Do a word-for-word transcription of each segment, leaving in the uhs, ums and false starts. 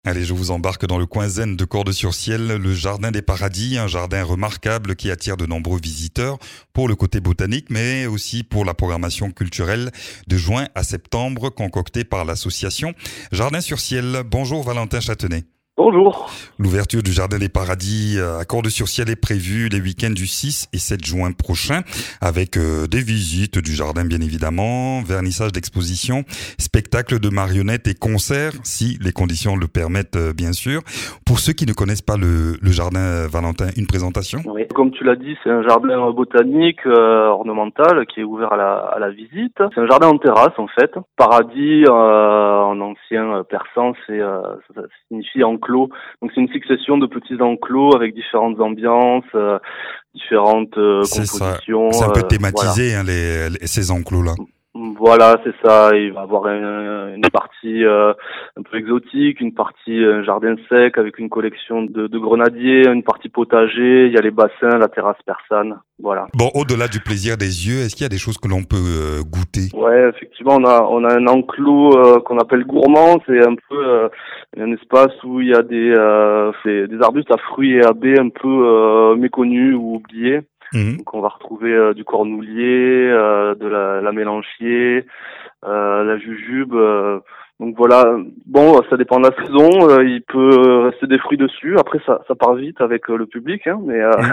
Allez, je vous embarque dans le coin zen de Cordes-sur-Ciel, le Jardin des Paradis, un jardin remarquable qui attire de nombreux visiteurs pour le côté botanique, mais aussi pour la programmation culturelle de juin à septembre concoctée par l'association Jardin-sur-Ciel. Bonjour Valentin Châtenay. Bonjour. L'ouverture du Jardin des Paradis à Cordes-sur-Ciel est prévue les week-ends du six et sept juin prochain, avec euh, des visites du jardin bien évidemment, vernissage d'expositions, spectacles de marionnettes et concerts, si les conditions le permettent euh, bien sûr. Pour ceux qui ne connaissent pas le, le jardin, euh, Valentin, une présentation? Oui. Comme tu l'as dit, c'est un jardin botanique euh, ornemental qui est ouvert à la, à la visite. C'est un jardin en terrasse en fait. Paradis euh, en ancien persan, c'est euh, ça signifie enclos. Donc c'est une succession de petits enclos avec différentes ambiances, euh, différentes euh, compositions. C'est un peu thématisé euh, voilà. hein, les, les, ces enclos-là. Voilà, c'est ça. Il va avoir une, une partie euh, un peu exotique, une partie euh, jardin sec avec une collection de, de grenadiers, une partie potager. Il y a les bassins, la terrasse persane. Voilà. Bon, au-delà du plaisir des yeux, est-ce qu'il y a des choses que l'on peut euh, goûter? Ouais, effectivement, on a on a un enclos euh, qu'on appelle gourmand. C'est un peu euh, un espace où il y a des euh, des arbustes à fruits et à baies un peu euh, méconnus ou oubliés. Mmh. Donc on va retrouver euh, du cornoulier, euh, de la, la mélanchier, euh, la jujube. Euh, donc voilà. Bon, ça dépend de la saison. Euh, il peut rester des fruits dessus. Après, ça, ça part vite avec euh, le public, hein. Mais euh...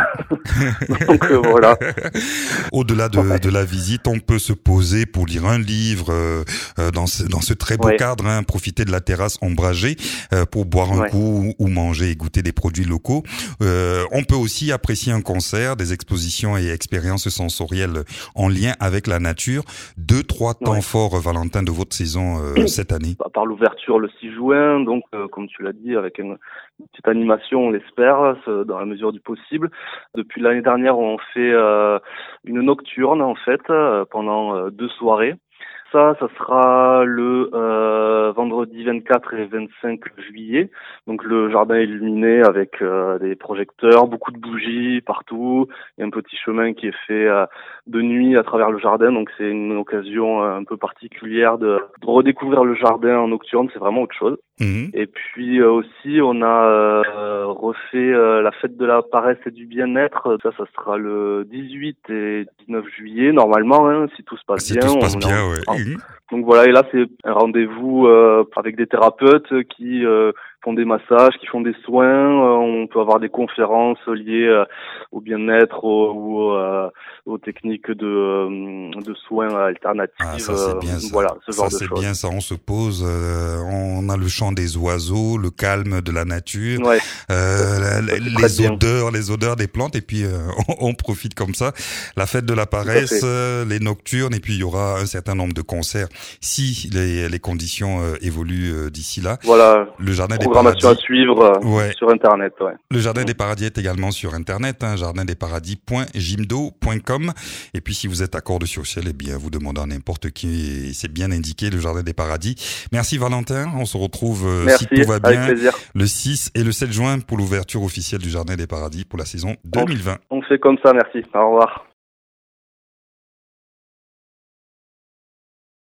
donc euh, voilà. Au-delà de, ouais. de la visite, on peut se poser pour lire un livre euh, dans ce dans ce très beau ouais. cadre. Hein, profiter de la terrasse ombragée euh, pour boire un ouais. coup ou manger et goûter des produits locaux. Euh, on peut aussi apprécier un concert, des expositions et expériences sensorielles en lien avec la nature. Deux, trois temps ouais. forts, Valentin, de votre saison euh, cette année. À part l'ouverture le six juin, donc euh, comme tu l'as dit, avec une, une petite animation, on l'espère, dans la mesure du possible. Depuis l'année dernière, on fait euh, une nocturne en fait euh, pendant euh, deux soirées. Ça, ça sera le euh, vendredi vingt-quatre et vingt-cinq juillet. Donc le jardin est illuminé avec euh, des projecteurs, beaucoup de bougies partout. Il y a un petit chemin qui est fait euh, de nuit à travers le jardin. Donc c'est une occasion un peu particulière de, de redécouvrir le jardin en nocturne. C'est vraiment autre chose. Mmh. Et puis euh, aussi, on a euh, refait euh, la fête de la paresse et du bien-être. Ça, ça sera le dix-huit et dix-neuf juillet normalement, hein, si tout se passe si bien. Si tout se passe on bien, en... ouais. Mmh. Donc voilà, et là c'est un rendez-vous euh, avec des thérapeutes qui euh, font des massages, qui font des soins. Euh, on peut avoir des conférences liées euh, au bien-être ou au, euh, aux techniques de, euh, de soins alternatives. Ah, ça c'est bien. Ça. Voilà, ce genre ça, de choses. C'est bien ça. On se pose, euh, on a le chant des oiseaux, le calme de la nature, ouais. euh, les, les odeurs, les odeurs des plantes, et puis euh, on, on profite comme ça. La fête de la paresse, euh, les nocturnes, et puis il y aura un certain nombre de concerts si les, les conditions euh, évoluent euh, d'ici là. Voilà. Le jardin des Paradis à suivre euh, ouais. sur internet. Ouais. Le jardin des paradis est également sur internet, hein, jardin des paradis point jimdo point com. Et puis si vous êtes à Cordes-sur-Ciel, eh bien vous demandez à n'importe qui, c'est bien indiqué, le jardin des paradis. Merci Valentin, on se retrouve euh, Merci, si tout va bien le six et le sept juin pour l'ouverture officielle du jardin des paradis pour la saison deux mille vingt. On, on fait comme ça, merci. Au revoir.